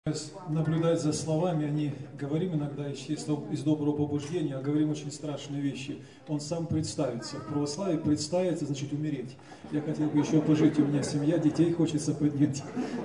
Наблюдать за словами, они говорим иногда из доброго побуждения, а говорим очень страшные вещи. Он сам представится. В православии представиться значит умереть. Я хотел бы еще пожить, у меня семья, детей хочется поднять.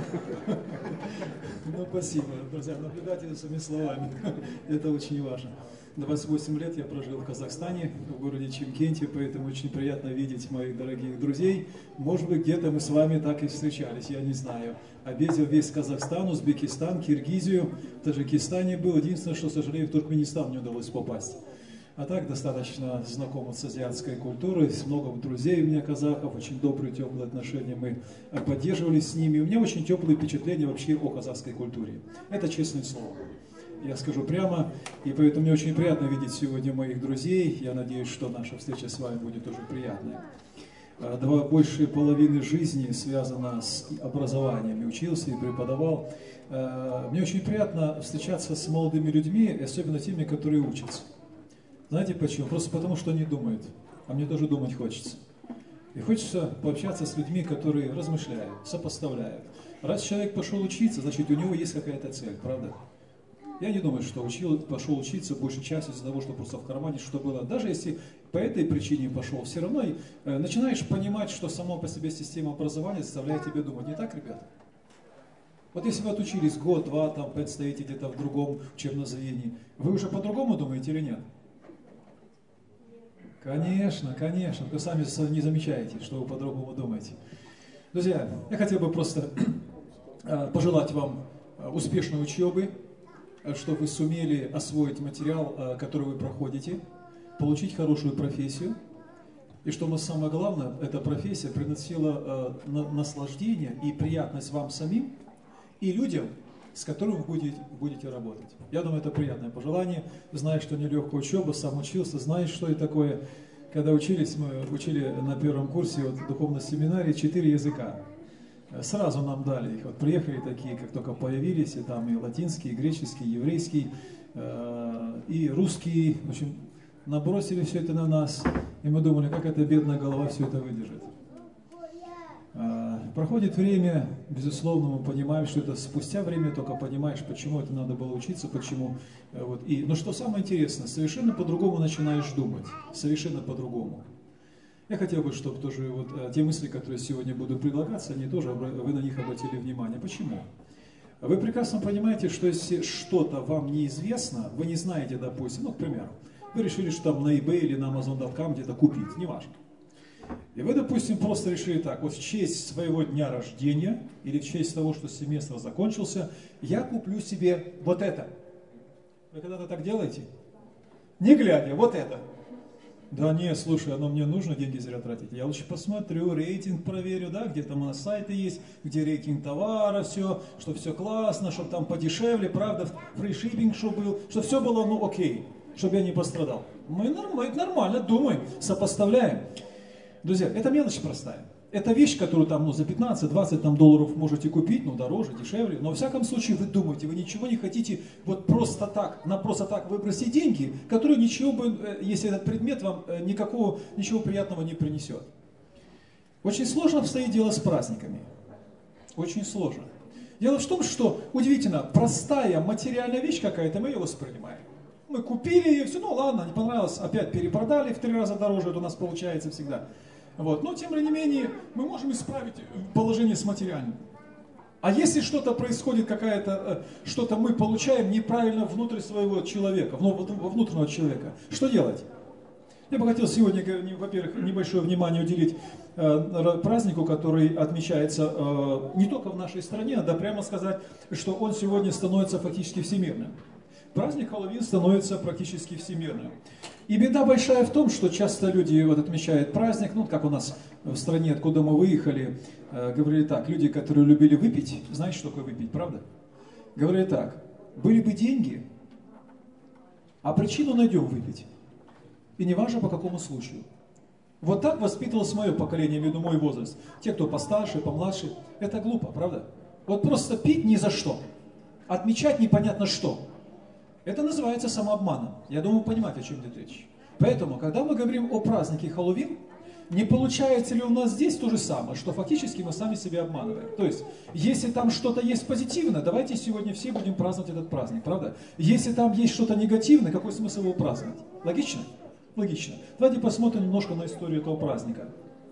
Ну, спасибо, друзья, наблюдайте за своими словами. Это очень важно. 28 лет я прожил в Казахстане, в городе Чимкенте, поэтому очень приятно видеть моих дорогих друзей. Может быть, где-то мы с вами так и встречались, я не знаю. Объездил весь Казахстан, Узбекистан, Киргизию, в Таджикистане был. Единственное, что, к сожалению, в Туркменистан не удалось попасть. А так достаточно знаком с азиатской культурой, с много друзей у меня казахов, очень добрые, теплые отношения мы поддерживали с ними. У меня очень теплые впечатления вообще о казахской культуре. Это честное слово. Я скажу прямо, и поэтому мне очень приятно видеть сегодня моих друзей. Я надеюсь, что наша встреча с вами будет тоже приятной. Больше половины жизни связана с образованием. И учился, и преподавал. Мне очень приятно встречаться с молодыми людьми, особенно теми, которые учатся. Знаете почему? Просто потому, что они думают. А мне тоже думать хочется. И хочется пообщаться с людьми, которые размышляют, сопоставляют. Раз человек пошел учиться, значит, у него есть какая-то цель, правда? Я не думаю, что пошел учиться большей частью из-за того, что просто в кармане что было. Даже если по этой причине пошел, все равно начинаешь понимать, что само по себе система образования заставляет тебя думать. Не так, ребята? Вот если вы отучились год, два, там, 5 стоите где-то в другом учебном заведении, вы уже по-другому думаете или нет? Конечно, конечно. Вы сами не замечаете, что вы по-другому думаете. Друзья, я хотел бы просто пожелать вам успешной учебы, чтобы вы сумели освоить материал, который вы проходите, получить хорошую профессию, и чтобы самое главное, эта профессия приносила наслаждение и приятность вам самим и людям, с которыми вы будете работать. Я думаю, это приятное пожелание. Знаю, что нелегкая учеба, сам учился, знаешь, что это такое. Когда учились, мы учили на первом курсе в духовном семинаре 4 языка. Сразу нам дали их. Вот приехали такие, как только появились, и там и латинский, и греческий, и еврейский, и русский. В общем, набросили все это на нас, и мы думали, как эта бедная голова все это выдержит. Проходит время, безусловно, мы понимаем, что это спустя время только понимаешь, почему это надо было учиться, почему. Но что самое интересное, совершенно по-другому начинаешь думать, совершенно по-другому. Я хотел бы, чтобы тоже те мысли, которые сегодня будут предлагаться, они тоже, вы на них обратили внимание. Почему? Вы прекрасно понимаете, что если что-то вам неизвестно, вы не знаете, допустим, к примеру, вы решили, что там на eBay или на Amazon.com где-то купить, неважно. И вы, допустим, просто решили так, вот в честь своего дня рождения или в честь того, что семестр закончился, я куплю себе вот это. Вы когда-то так делаете? Не глядя, вот это. Да не, слушай, оно мне нужно, деньги зря тратить. Я лучше посмотрю, рейтинг проверю, да, где там у нас сайты есть, где рейтинг товара, все, что все классно, чтобы там подешевле, правда, фришиппинг, чтобы был, чтобы все было, окей, чтобы я не пострадал. Мы нормально думаем, сопоставляем. Друзья, это мелочь простая. Это вещь, которую там за 15-20 долларов можете купить, дороже, дешевле. Но во всяком случае вы думаете, вы ничего не хотите вот просто так выбросить деньги, которые ничего бы, если этот предмет вам ничего приятного не принесет. Очень сложно обстоит дело с праздниками. Очень сложно. Дело в том, что удивительно, простая материальная вещь какая-то, мы ее воспринимаем. Мы купили ее, все, ладно, не понравилось, опять перепродали в 3 раза дороже, это у нас получается всегда. Но тем не менее мы можем исправить положение с материальным. А если что-то происходит, что-то мы получаем неправильно внутрь своего человека, внутреннего человека, что делать? Я бы хотел сегодня, во-первых, небольшое внимание уделить празднику, который отмечается не только в нашей стране, надо прямо сказать, что он сегодня становится фактически всемирным. Праздник Хэллоуин становится практически всемирным. И беда большая в том, что часто люди отмечают праздник, как у нас в стране, откуда мы выехали, говорили так, люди, которые любили выпить, знаете, что такое выпить, правда? Говорили так, были бы деньги, а причину найдем выпить. И не важно по какому случаю. Вот так воспитывалось мое поколение, имею в виду мой возраст. Те, кто постарше, помладше, это глупо, правда? Вот просто пить ни за что, отмечать непонятно что. Это называется самообманом. Я думаю, понимаете, о чем идет речь. Поэтому, когда мы говорим о празднике Хэллоуин, Не получается ли у нас здесь то же самое, что фактически мы сами себя обманываем? То есть, если там что-то есть позитивное, давайте сегодня все будем праздновать этот праздник, правда? Если там есть что-то негативное, какой смысл его праздновать? Логично? Логично. Давайте посмотрим немножко на историю этого праздника.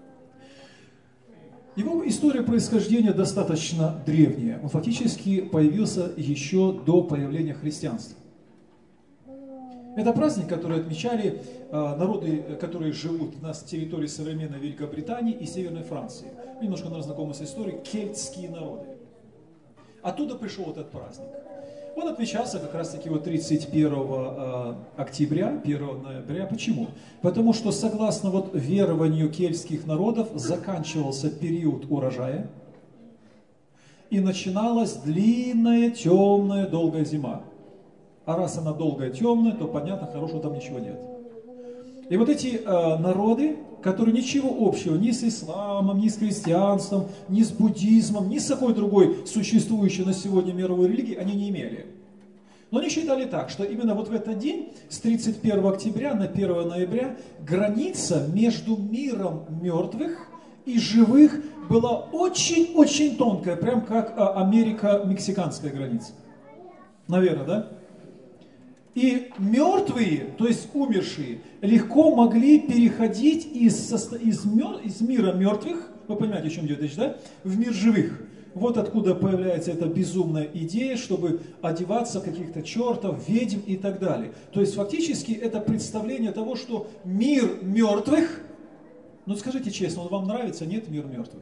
Его история происхождения достаточно древняя. Он фактически появился еще до появления христианства. Это праздник, который отмечали народы, которые живут на территории современной Великобритании и Северной Франции. Немножко, наверное, знакомы с историей, кельтские народы. Оттуда пришел этот праздник. Он отмечался как раз-таки 31 октября, 1 ноября. Почему? Потому что, согласно верованию кельтских народов, заканчивался период урожая и начиналась длинная, темная, долгая зима. А раз она долгая, темная, то, понятно, хорошего там ничего нет. И эти народы, которые ничего общего ни с исламом, ни с христианством, ни с буддизмом, ни с какой другой существующей на сегодня мировой религией, они не имели. Но они считали так, что именно в этот день, с 31 октября на 1 ноября, граница между миром мертвых и живых была очень-очень тонкая, прям как Америка-мексиканская граница. Наверное, да? И мертвые, то есть умершие, легко могли переходить из мира мертвых, вы понимаете, о чем идет речь, да, в мир живых. Вот откуда появляется эта безумная идея, чтобы одеваться в каких-то чертов, ведьм и так далее. То есть фактически это представление того, что мир мертвых, ну скажите честно, он вам нравится? Нет, мир мертвых?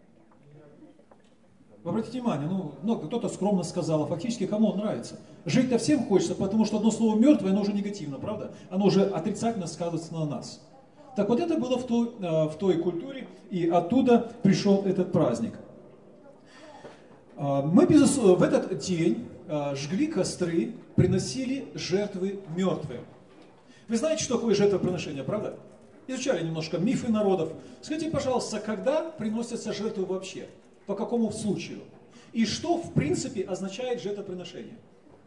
Вы обратите внимание, кто-то скромно сказал, а фактически кому он нравится? Жить-то всем хочется, потому что одно слово мертвое, оно уже негативно, правда? Оно уже отрицательно сказывается на нас. Так вот это было в той культуре, и оттуда пришел этот праздник. Мы в этот день жгли костры, приносили жертвы мертвым. Вы знаете, что такое жертвоприношение, правда? Изучали немножко мифы народов. Скажите, пожалуйста, когда приносятся жертвы вообще? По какому случаю? И что, в принципе, означает жертвоприношение?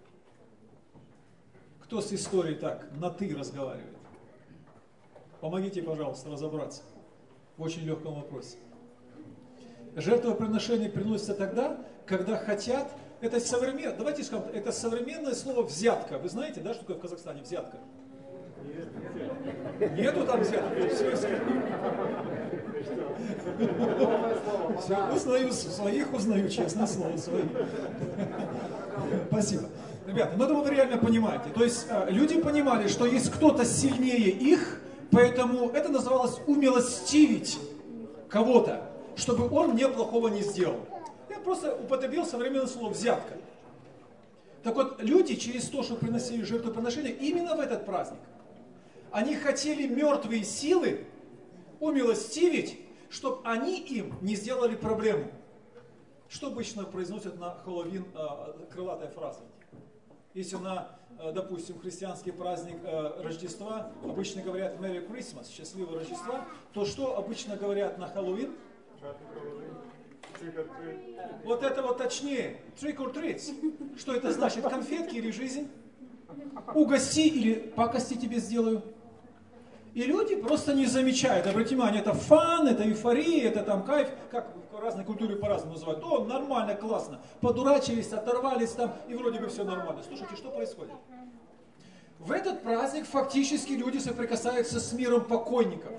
Кто с историей так на «ты» разговаривает? Помогите, пожалуйста, разобраться в очень легком вопросе. Жертвоприношение приносится тогда, когда хотят... Давайте скажем, это современное слово «взятка». Вы знаете, да, что такое в Казахстане взятка? Нету там взятки? Все, узнаю, своих узнаю, честное слово, своих. Спасибо. Ребята, это вы реально понимаете. То есть люди понимали, что есть кто-то сильнее их, поэтому это называлось умилостивить кого-то, чтобы он мне плохого не сделал. Я просто употребил современное слово «взятка». Так вот, люди через то, что приносили жертвоприношения, именно в этот праздник, они хотели мертвые силы умилостивить, чтобы они им не сделали проблему. Что обычно произносят на Хэллоуин крылатая фраза? Если допустим, христианский праздник Рождества, обычно говорят Merry Christmas, счастливого Рождества, то что обычно говорят на Хэллоуин? Вот это точнее, trick or treat. Что это значит? Конфетки или жизнь? Угости или пакости тебе сделаю. И люди просто не замечают. Обратите внимание, это фан, это эйфория, это там кайф, как в разной культуре по-разному называют. О, нормально, классно. Подурачились, оторвались там, и вроде бы все нормально. Слушайте, что происходит? В этот праздник фактически люди соприкасаются с миром покойников.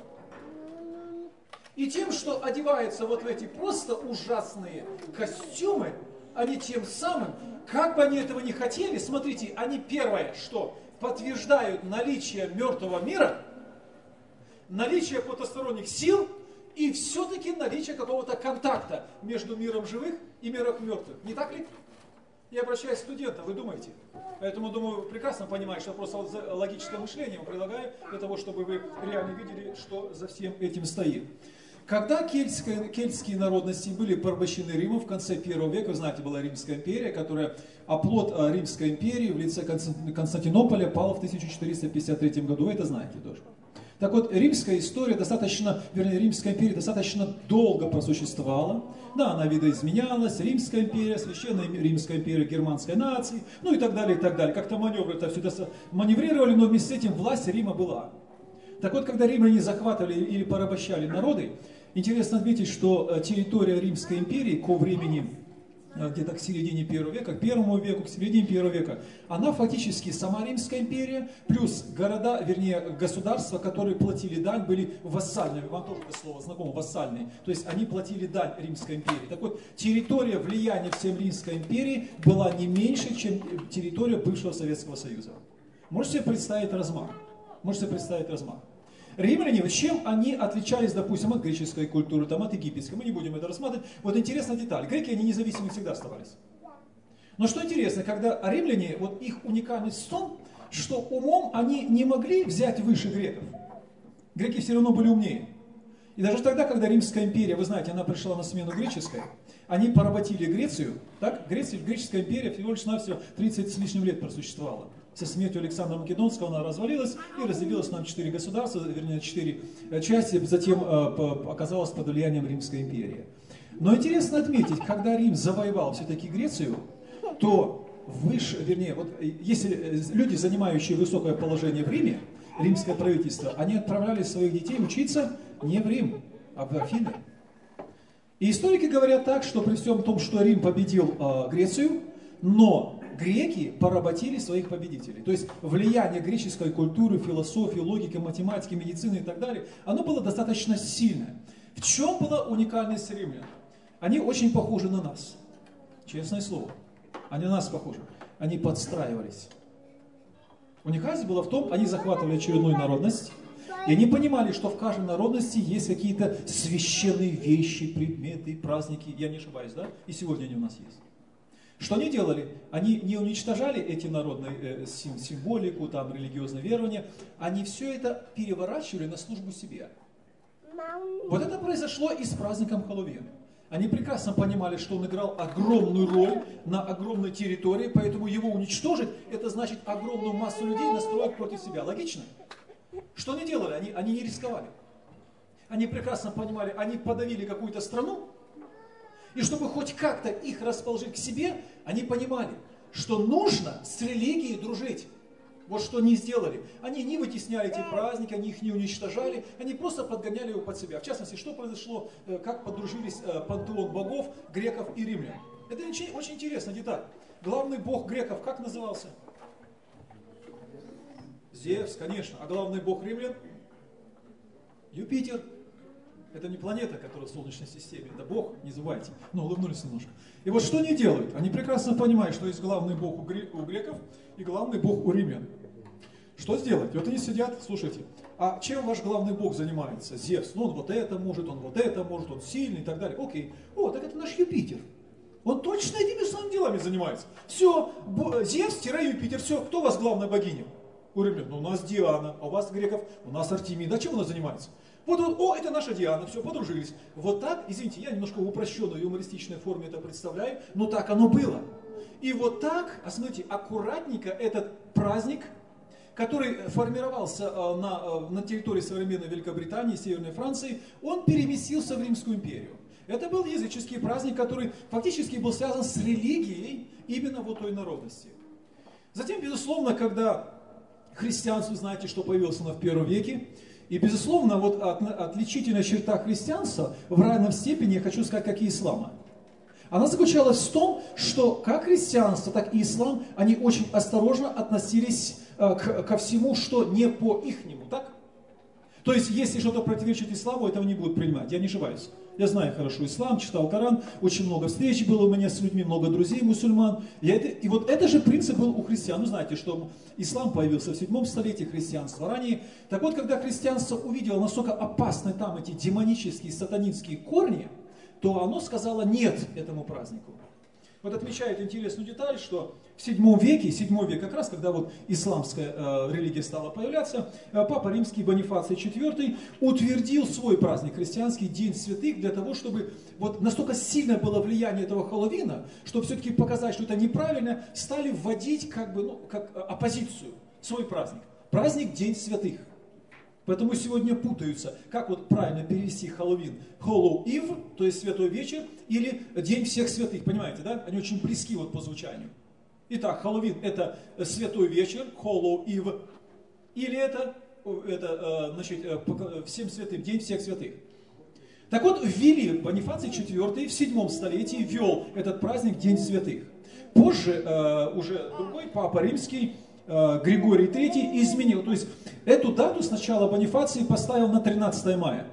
И тем, что одеваются в эти просто ужасные костюмы, они тем самым, как бы они этого не хотели, смотрите, они первое, что подтверждают наличие мертвого мира, наличие потусторонних сил и все-таки наличие какого-то контакта между миром живых и миром мертвых. Не так ли? Я обращаюсь к студентам, вы думаете? Поэтому, думаю, прекрасно понимаете, что просто логическое мышление вам предлагаю для того, чтобы вы реально видели, что за всем этим стоит. Когда кельтские народности были порабощены Римом в конце 1 века, вы знаете, была Римская империя, которая оплот Римской империи в лице Константинополя пал в 1453 году, вы это знаете тоже. Так вот, римская история Римская империя достаточно долго просуществовала. Да, она видоизменялась, Римская империя, Священная Римская империя германской нации, ну и так далее, и так далее. Как-то маневры это все маневрировали, но вместе с этим власть Рима была. Так вот, когда римляне захватывали или порабощали народы, интересно отметить, что территория Римской империи ко времени, где-то к середине первого века, к первому веку, к середине первого века, она фактически сама Римская империя, плюс города, вернее, государства, которые платили дань, были вассальными. Вам тоже это слово знакомо, вассальные. То есть они платили дань Римской империи. Так вот, территория влияния всем Римской империи была не меньше, чем территория бывшего Советского Союза. Можете себе представить размах? Можете себе представить размах? Римляне, чем они отличались, допустим, от греческой культуры, там, от египетской, мы не будем это рассматривать. Вот интересная деталь, греки, они независимы всегда оставались. Но что интересно, когда римляне, вот их уникальность в том, что умом они не могли взять выше греков. Греки все равно были умнее. И даже тогда, когда Римская империя, вы знаете, она пришла на смену греческой, они поработили Грецию, так? Греческая империя всего лишь навсего 30 с лишним лет просуществовала. Со смертью Александра Македонского она развалилась и разделилась на 4 государства, вернее, 4 части, затем оказалась под влиянием Римской империи. Но интересно отметить, когда Рим завоевал все-таки Грецию, то выше, вернее, вот если люди, занимающие высокое положение в Риме, римское правительство, они отправляли своих детей учиться не в Рим, а в Афины. И историки говорят так, что при всем том, что Рим победил Грецию, но греки поработили своих победителей. То есть влияние греческой культуры, философии, логики, математики, медицины и так далее, оно было достаточно сильное. В чем была уникальность римлян? Они очень похожи на нас. Честное слово. Они на нас похожи. Они подстраивались. Уникальность была в том, они захватывали очередную народность, и они понимали, что в каждой народности есть какие-то священные вещи, предметы, праздники. Я не ошибаюсь, да? И сегодня они у нас есть. Что они делали? Они не уничтожали эти народные символику, там, религиозное верование, они все это переворачивали на службу себе. Вот это произошло и с праздником Хэллоуин. Они прекрасно понимали, что он играл огромную роль на огромной территории, поэтому его уничтожить, это значит огромную массу людей настроить против себя. Логично? Что они делали? Они не рисковали. Они прекрасно понимали, они подавили какую-то страну, и чтобы хоть как-то их расположить к себе, они понимали, что нужно с религией дружить. Вот что они сделали. Они не вытесняли эти праздники, они их не уничтожали, они просто подгоняли его под себя. В частности, что произошло, как подружились пантеон богов, греков и римлян. Это очень интересная деталь. Главный бог греков как назывался? Зевс, конечно. А главный бог римлян? Юпитер. Это не планета, которая в Солнечной системе, это Бог, не забывайте. Ну, улыбнулись немножко. И вот что они делают? Они прекрасно понимают, что есть главный Бог у греков и главный Бог у римлян. Что сделать? И вот они сидят, слушайте, а чем ваш главный Бог занимается? Зевс. Ну, он вот это может, он сильный и так далее. Окей. О, так это наш Юпитер. Он точно этими самыми делами занимается. Все, Зевс-Юпитер, все, кто у вас главная богиня? У римлян. Ну, у нас Диана, а у вас греков, у нас Артемида. А чем она занимается? Вот, о, это наша Диана, все, подружились. Вот так, извините, я немножко в упрощенной юмористичной форме это представляю, но так оно было. И вот так, смотрите, аккуратненько этот праздник, который формировался на территории современной Великобритании, Северной Франции, он переместился в Римскую империю. Это был языческий праздник, который фактически был связан с религией именно вот той народности. Затем, безусловно, когда христианство, знаете, что появилось оно в первом веке, и, безусловно, вот отличительная черта христианства в равной степени, я хочу сказать, как и ислама. Она заключалась в том, что как христианство, так и ислам, они очень осторожно относились ко всему, что не по-ихнему, так? То есть, если что-то противоречит исламу, этого не будут принимать, я не ошибаюсь. Я знаю хорошо ислам, читал Коран, очень много встреч было у меня с людьми, много друзей мусульман. И вот это же принцип был у христиан. Ну, знаете, что ислам появился в 7 столетии, христианство ранее. Так вот, когда христианство увидело, насколько опасны там эти демонические, сатанинские корни, то оно сказало нет этому празднику. Вот отмечает интересную деталь, что в 7 век, как раз когда вот исламская религия стала появляться, Папа Римский Бонифаций IV утвердил свой праздник христианский, День Святых, для того, чтобы вот настолько сильное было влияние этого Хэллоуина, чтобы все-таки показать, что это неправильно, стали вводить как оппозицию свой праздник. Праздник День Святых. Поэтому сегодня путаются, как вот правильно перевести Хэллоуин. Hollow Eve, то есть Святой Вечер, или День Всех Святых, понимаете, да? Они очень близки вот по звучанию. Итак, Хэллоуин это Святой Вечер, Hollow Eve, или это всем святым, День всех святых. Так вот, ввели Бонифаций IV в 7 столетии, ввел этот праздник День святых. Позже уже другой папа римский, Григорий III, изменил. То есть эту дату сначала Бонифаций поставил на 13 мая.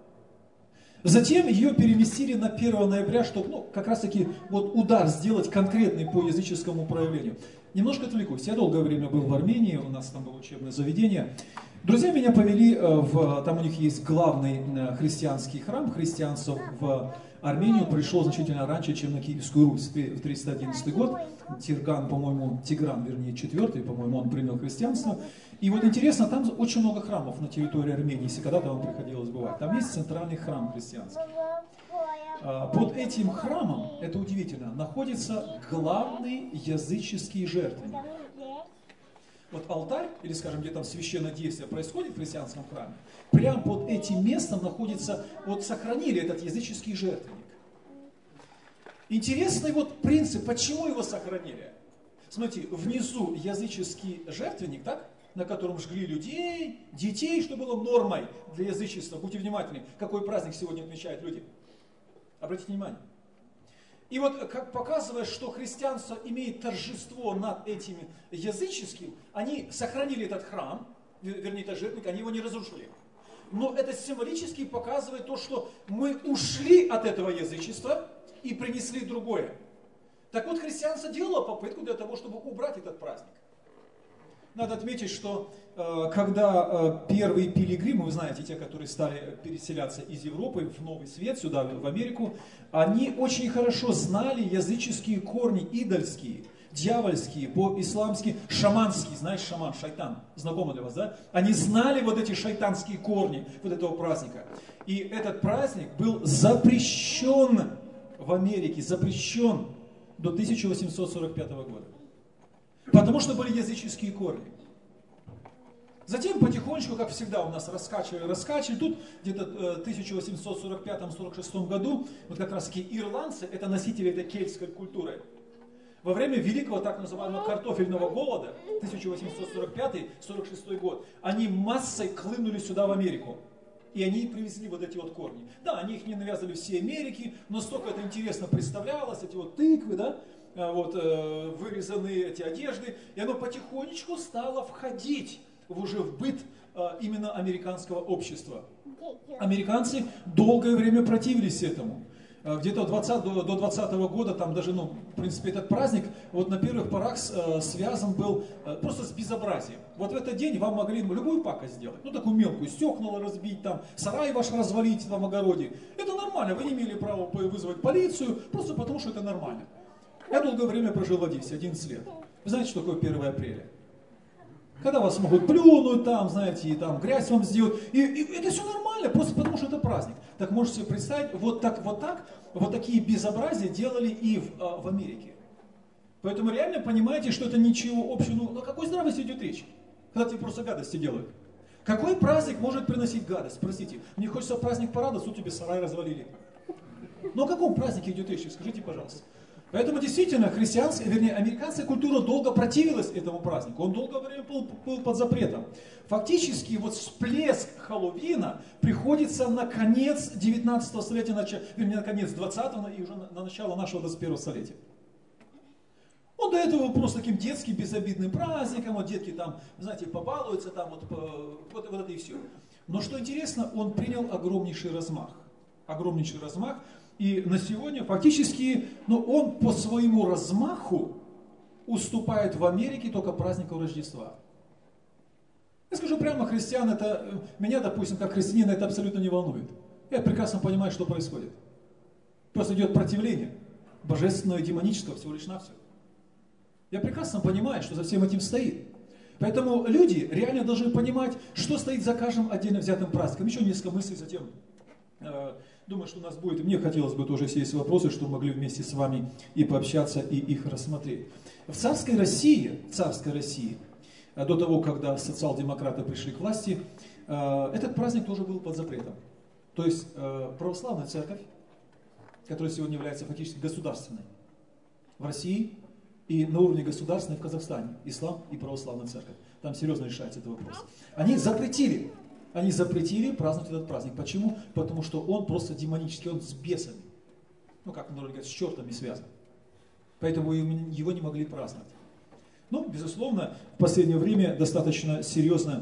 Затем ее переместили на 1 ноября, чтобы как раз таки удар сделать конкретный по языческому проявлению. Немножко отвлекусь. Я долгое время был в Армении, у нас там было учебное заведение. Друзья меня повели там у них есть главный христианский храм христианцев в Армению. Пришел значительно раньше, чем на Киевскую Русь, в 311 год. Тигран, IV, по-моему, он принял христианство. И вот интересно, там очень много храмов на территории Армении, если когда-то вам приходилось бывать. Там есть центральный храм христианский. Под этим храмом, это удивительно, находится главный языческий жертвенник. Вот алтарь, или скажем, где там священное действие происходит в христианском храме, прямо под этим местом находится, сохранили этот языческий жертвенник. Интересный принцип, почему его сохранили. Смотрите, внизу языческий жертвенник, так? На котором жгли людей, детей, что было нормой для язычества. Будьте внимательны, какой праздник сегодня отмечают люди. Обратите внимание. И как показывает, что христианство имеет торжество над этим языческим, они сохранили этот храм, вернее, этот жертвенник, они его не разрушили. Но это символически показывает то, что мы ушли от этого язычества и принесли другое. Так вот, христианство делало попытку для того, чтобы убрать этот праздник. Надо отметить, что когда первые пилигримы, вы знаете, те, которые стали переселяться из Европы в Новый Свет, сюда, в Америку, они очень хорошо знали языческие корни, идольские, дьявольские, по-исламски шаманские. Знаешь, шаман, шайтан, знакомо для вас, да? Они знали эти шайтанские корни этого праздника. И этот праздник был запрещен в Америке, запрещен до 1845 года. Потому что были языческие корни. Затем потихонечку, как всегда, у нас раскачивали. Тут где-то в 1845-46 году, как раз таки ирландцы, это носители этой кельтской культуры. Во время великого так называемого картофельного голода, 1845-46 год, они массой хлынули сюда в Америку. И они привезли эти корни. Да, они их не навязали всей Америке, но столько это интересно представлялось, эти тыквы, да, вырезанные эти одежды, и оно потихонечку стало входить уже в быт именно американского общества. Американцы долгое время противились этому. Где-то до 20 года, там даже, в принципе, этот праздник на первых порах связан был просто с безобразием. В этот день вам могли любую пакость сделать, такую мелкую, стекла разбить, там, сарай ваш развалить в огороде. Это нормально, вы не имели права вызвать полицию, просто потому что это нормально. Я долгое время прожил в Одессе, 11 лет. Вы знаете, что такое 1 апреля? Когда вас могут плюнуть, там, знаете, и там грязь вам сделать. И это все нормально, просто потому что это праздник. Так можете себе представить, вот такие безобразия делали и в Америке. Поэтому реально понимаете, что это ничего общего. О какой здравости идет речь? Когда тебе просто гадости делают. Какой праздник может приносить гадость? Простите, мне хочется праздник порадоваться, тут тебе сарай развалили. Но о каком празднике идет речь? Скажите, пожалуйста. Поэтому действительно американская культура долго противилась этому празднику. Он долгое время был под запретом. Фактически всплеск Хэллоуина приходится на конец 19 столетия, на конец 20-го и уже на начало нашего 21 столетия. До этого просто таким детским безобидным праздником, детки там, знаете, побалуются, там вот это и все. Но что интересно, он принял огромнейший размах. Огромнейший размах. И на сегодня фактически, он по своему размаху уступает в Америке только празднику Рождества. Я скажу прямо, христиан, меня, допустим, как христианина, это абсолютно не волнует. Я прекрасно понимаю, что происходит. Просто идет противление божественного и демонического всего лишь навсего. Я прекрасно понимаю, что за всем этим стоит. Поэтому люди реально должны понимать, что стоит за каждым отдельно взятым праздником. Еще несколько мыслей затем. Думаю, что у нас будет, мне хотелось бы тоже, если есть вопросы, чтобы могли вместе с вами и пообщаться, и их рассмотреть. В царской России, до того, когда социал-демократы пришли к власти, этот праздник тоже был под запретом. То есть православная церковь, которая сегодня является фактически государственной в России, И на уровне государственной в Казахстане, ислам и православная церковь. Там серьезно решается этот вопрос. Они запретили праздновать этот праздник. Почему? Потому что он просто демонический, он с бесами. Ну, как народы говорят, с чертами связан. Поэтому его не могли праздновать. Ну, безусловно, в последнее время достаточно серьезно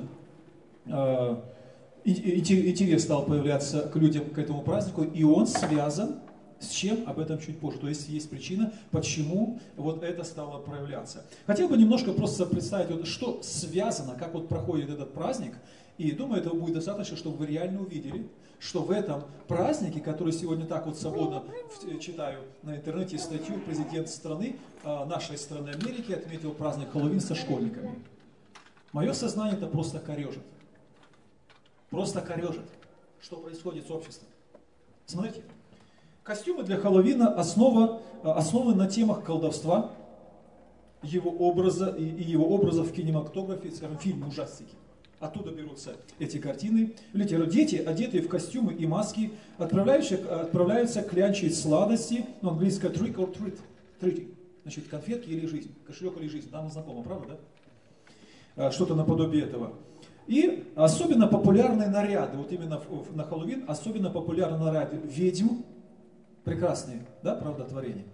интерес стал появляться к людям к этому празднику, и он связан с чем? Об этом чуть позже. То есть есть причина, почему вот это стало проявляться. Хотел бы немножко просто представить, вот, что связано, как вот проходит этот праздник. И думаю, этого будет достаточно, чтобы вы реально увидели, что в этом празднике, который сегодня так вот свободно читаю на интернете статью, президент страны, нашей страны Америки, отметил праздник Хэллоуин со школьниками. Мое сознание это просто корежит. Просто корежит. Что происходит с обществом? Смотрите. Костюмы для Хэллоуина основаны на темах колдовства, его образа и его образа в кинематографе, скажем, фильмы ужастики. Оттуда берутся эти картины. Дети, одетые в костюмы и маски, отправляются клянчить сладости, на английском trick or treat, значит, конфетки или жизнь, кошелек или жизнь. Нам знакомо, правда, да? Что-то наподобие этого. И особенно популярные наряды, вот именно на Хэллоуин, особенно популярные наряды ведьм. Прекрасные, да, правда, творения?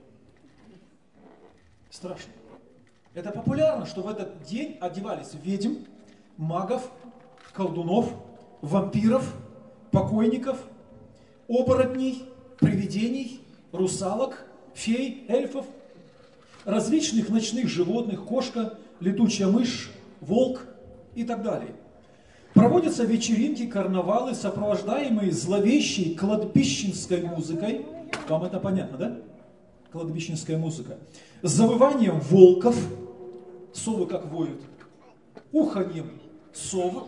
Страшно. Это популярно, что в этот день одевались ведьм, магов, колдунов, вампиров, покойников, оборотней, привидений, русалок, фей, эльфов, различных ночных животных, кошка, летучая мышь, волк и так далее. Проводятся вечеринки, карнавалы, сопровождаемые зловещей кладбищенской музыкой. Вам это понятно, да? Кладбищенская музыка. С завыванием волков, совы как воют, уханьем сов.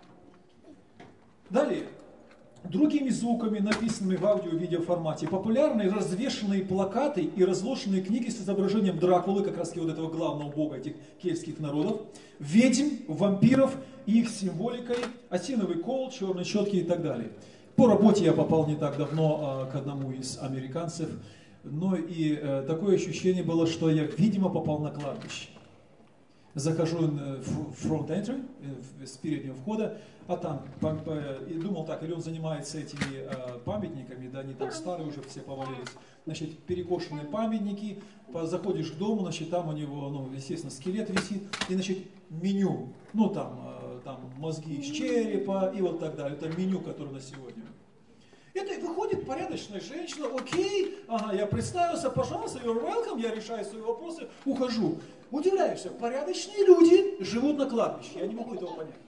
Далее, другими звуками, написанными в аудио- и видеоформате, популярные развешенные плакаты и разложенные книги с изображением Дракулы, как раз вот этого главного бога этих кельтских народов, ведьм, вампиров и их символикой, осиновый кол, черные щетки и так далее. По работе я попал не так давно к одному из американцев, но и такое ощущение было, что я, видимо, попал на кладбище. Захожу в front entry, с переднего входа, а там, и думал так, или он занимается этими памятниками, да, они там старые уже все повалились. Значит, перекошенные памятники, заходишь к дому, значит, там у него, ну, естественно, скелет висит, и, значит, меню, ну, там мозги из черепа и вот так далее, это меню, которое на сегодня. Это выходит порядочная женщина, окей, ага, я представился, пожалуйста, you're welcome, я решаю свои вопросы, ухожу. Удивляешься, порядочные люди живут на кладбище, я не могу этого понять.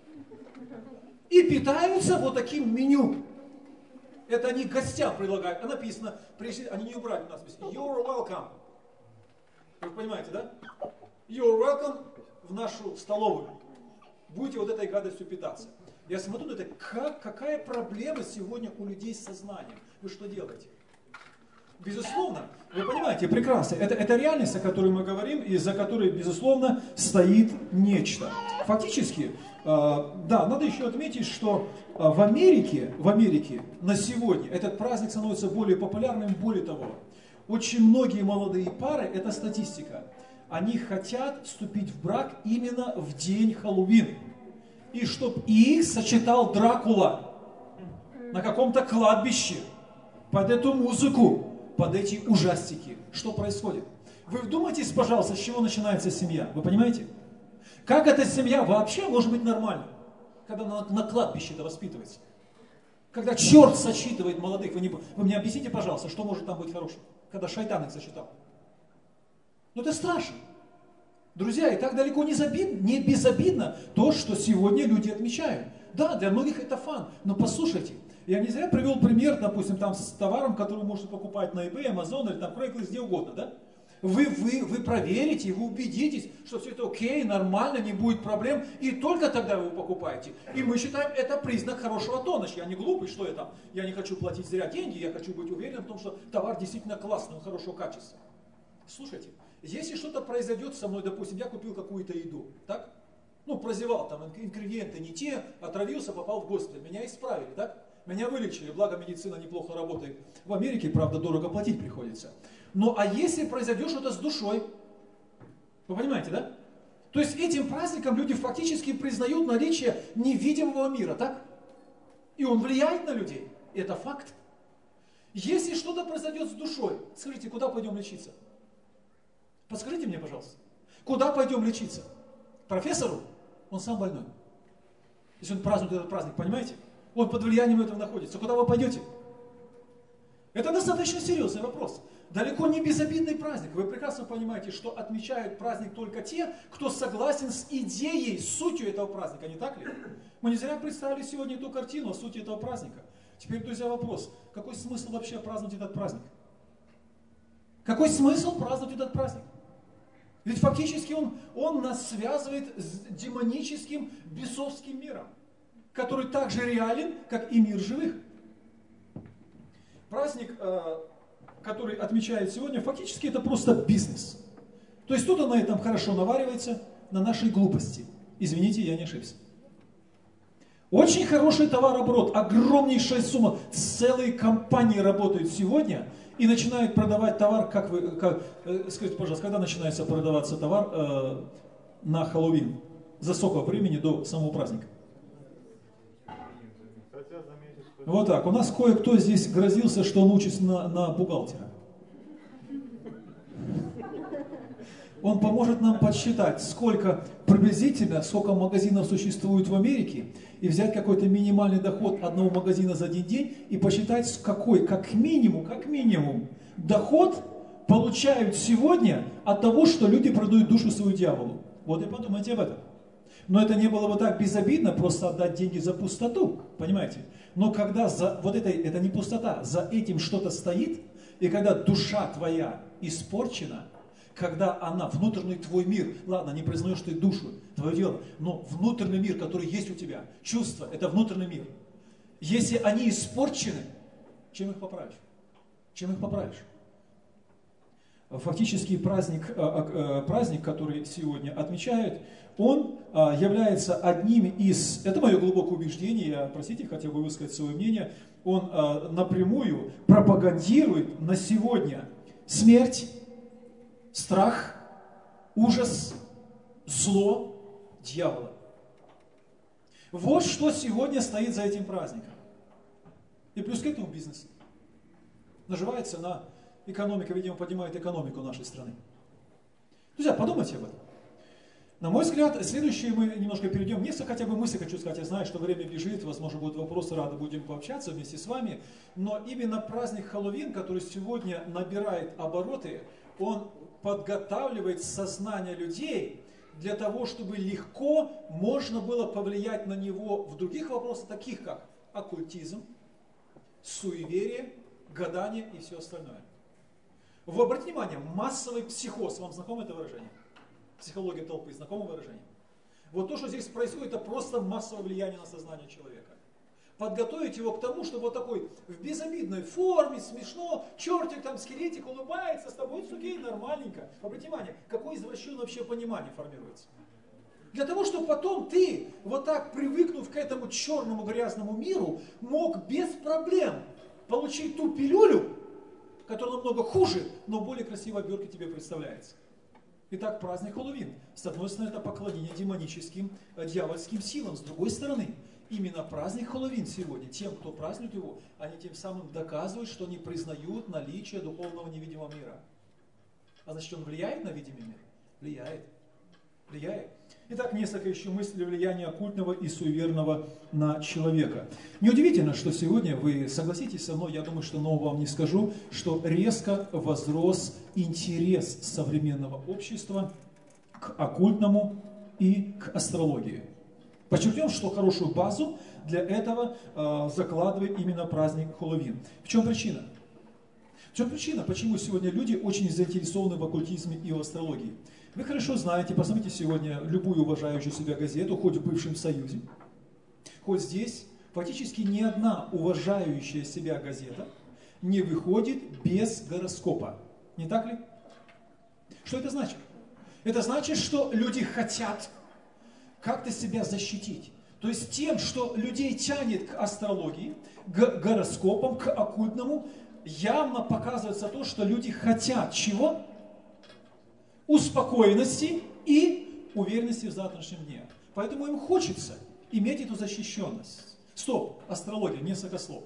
И питаются вот таким меню. Это они гостям предлагают, а написано, они не убрали у нас, you're welcome. Вы понимаете, да? You're welcome в нашу столовую. Будете вот этой гадостью питаться. Я смотрю на это, какая проблема сегодня у людей с сознанием? Вы что делаете? Безусловно, вы понимаете, прекрасно. Это реальность, о которой мы говорим, и за которой, безусловно, стоит нечто. Фактически, да, надо еще отметить, что в Америке на сегодня этот праздник становится более популярным. Более того, очень многие молодые пары, это статистика, они хотят вступить в брак именно в день Хэллоуин. И чтобы их сочетал Дракула на каком-то кладбище, под эту музыку, под эти ужастики. Что происходит? Вы вдумайтесь, пожалуйста, с чего начинается семья. Вы понимаете? Как эта семья вообще может быть нормальной, когда на кладбище это воспитывается? Когда черт сочитывает молодых. Вы мне объясните, пожалуйста, что может там быть хорошего? Когда шайтан их сочетал. Ну это страшно. Друзья, и так далеко не безобидно то, что сегодня люди отмечают. Да, для многих это фан, но послушайте, я не зря привел пример, допустим, там с товаром, который вы можете покупать на eBay, Amazon или там Craigslist, где угодно, да? Вы проверите, вы убедитесь, что все это окей, нормально, не будет проблем, и только тогда вы его покупаете. И мы считаем это признак хорошего тона. Я не глупый, что я там, я не хочу платить зря деньги, я хочу быть уверен в том, что товар действительно классный, он хорошего качества. Слушайте, если что-то произойдет со мной, допустим, я купил какую-то еду, так? Ну, прозевал, там ингредиенты не те, отравился, попал в госпиталь, меня исправили, так? Меня вылечили, благо медицина неплохо работает. В Америке, правда, дорого платить приходится. Ну, а если произойдет что-то с душой, Вы понимаете, да? То есть этим праздником люди фактически признают наличие невидимого мира, так? И он влияет на людей. Это факт. Если что-то произойдет с душой, скажите, куда пойдем лечиться? Подскажите мне, пожалуйста. Куда пойдем лечиться? Профессору? Он сам больной. Если он празднует этот праздник, понимаете? Он под влиянием этого находится. Куда вы пойдете? Это достаточно серьезный вопрос. Далеко не безобидный праздник. Вы прекрасно понимаете, что отмечают праздник только те, кто согласен с идеей, с сутью этого праздника, не так ли? Мы не зря представили сегодня эту картину о сути этого праздника. Теперь, друзья, вопрос. Какой смысл вообще праздновать этот праздник? Какой смысл праздновать этот праздник? Ведь фактически он нас связывает с демоническим, бесовским миром, который так же реален, как и мир живых. Праздник, который отмечают сегодня, фактически это просто бизнес. То есть кто-то на этом хорошо наваривается, на нашей глупости. Извините, я не ошибся. Очень хороший товарооборот, огромнейшая сумма. Целые компании работают сегодня и начинают продавать товар, скажите, пожалуйста, когда начинается продаваться товар на Хэллоуин? За сколько времени до самого праздника? Вот так. У нас кое-кто здесь грозился, что он учится на бухгалтера. Он поможет нам подсчитать, сколько магазинов существует в Америке, и взять какой-то минимальный доход одного магазина за один день и посчитать, какой, как минимум, доход получают сегодня от того, что люди продают душу свою дьяволу. Вот и подумайте об этом. Но это не было бы так безобидно, просто отдать деньги за пустоту, понимаете? Но когда это не пустота, за этим что-то стоит, и когда душа твоя испорчена, когда она, внутренний твой мир, ладно, не признаешь ты душу, твое дело, но внутренний мир, который есть у тебя, чувства, это внутренний мир. Если они испорчены, чем их поправишь? Чем их поправишь? Фактически праздник, который сегодня отмечают, он является одним из, это мое глубокое убеждение, я, простите, хотел бы высказать свое мнение, он напрямую пропагандирует на сегодня смерть, страх, ужас, зло дьявола. Вот что сегодня стоит за этим праздником. И плюс к этому бизнес. Наживается на экономике, видимо, поднимает экономику нашей страны. Друзья, подумайте об этом. На мой взгляд, следующее мы немножко перейдем. Несколько хотя бы мыслей хочу сказать. Я знаю, что время бежит, возможно, будут вопросы, рады будем пообщаться вместе с вами. Но именно праздник Хэллоуин, который сегодня набирает обороты, он подготавливает сознание людей для того, чтобы легко можно было повлиять на него в других вопросах, таких как оккультизм, суеверие, гадание и все остальное. Вы обратите внимание, массовый психоз, вам знакомо это выражение? Психология толпы, знакомое выражение? Вот то, что здесь происходит, это просто массовое влияние на сознание человека. Подготовить его к тому, что вот такой в безобидной форме, смешно, чертик там, скелетик улыбается с тобой, это окей, нормальненько. Обратите внимание, какое извращенное вообще понимание формируется. Для того, чтобы потом ты, вот так привыкнув к этому черному грязному миру, мог без проблем получить ту пилюлю, которая намного хуже, но более красивой обертке тебе представляется. Итак, праздник Хэллоуин. С одной стороны, это поклонение демоническим, дьявольским силам. С другой стороны, именно праздник Хэллоуин сегодня, тем, кто празднует его, они тем самым доказывают, что они признают наличие духовного невидимого мира. А значит, он влияет на видимый мир? Влияет. Влияет. Итак, несколько еще мыслей влияния оккультного и суеверного на человека. Неудивительно, что сегодня, вы согласитесь со мной, я думаю, что нового вам не скажу, что резко возрос интерес современного общества к оккультному и к астрологии. Подчеркнем, что хорошую базу для этого закладывает именно праздник Хэллоуин. В чем причина? В чем причина, почему сегодня люди очень заинтересованы в оккультизме и в астрологии? Вы хорошо знаете, посмотрите сегодня любую уважающую себя газету, хоть в бывшем Союзе, хоть здесь, фактически ни одна уважающая себя газета не выходит без гороскопа. Не так ли? Что это значит? Это значит, что люди хотят как-то себя защитить. То есть тем, что людей тянет к астрологии, к гороскопам, к оккультному, явно показывается то, что люди хотят чего? успокоенности и уверенности в завтрашнем дне. Поэтому им хочется иметь эту защищенность. Стоп, астрология, несколько слов.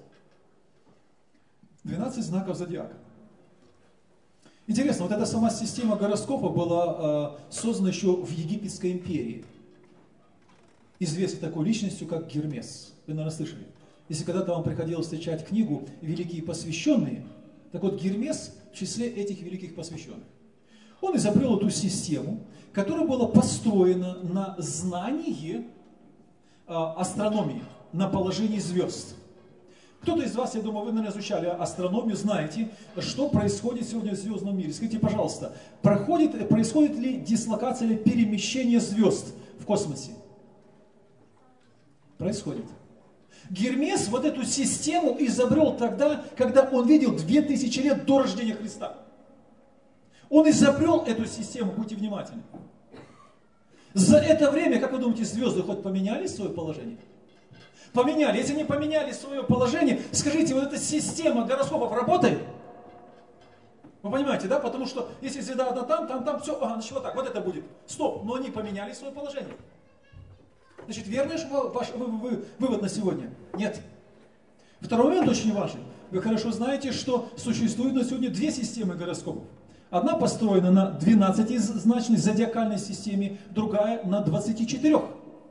12 знаков зодиака. Интересно, вот эта сама система гороскопа была создана еще в Египетской империи. Известной такой личностью, как Гермес. Вы, наверное, слышали. Если когда-то вам приходилось встречать книгу «Великие посвященные», так вот Гермес в числе этих великих посвященных. Он изобрел эту систему, которая была построена на знании астрономии, на положении звезд. Кто-то из вас, я думаю, вы, наверное, изучали астрономию, знаете, что происходит сегодня в звездном мире. Скажите, пожалуйста, происходит ли дислокация или перемещение звезд в космосе? Происходит. Гермес вот эту систему изобрел тогда, когда он видел 2000 лет до рождения Христа. Он изобрел эту систему, будьте внимательны. За это время, как вы думаете, звезды хоть поменяли свое положение? Поменяли. Если не поменяли свое положение, скажите, вот эта система гороскопов работает? Вы понимаете, да? Потому что если звезда там, все, значит вот так, вот это будет. Стоп, но они поменяли свое положение. Значит, верный ваш вывод на сегодня? Нет. Второй момент очень важный. Вы хорошо знаете, что существует на сегодня две системы гороскопов. Одна построена на 12-значной зодиакальной системе, другая на 24.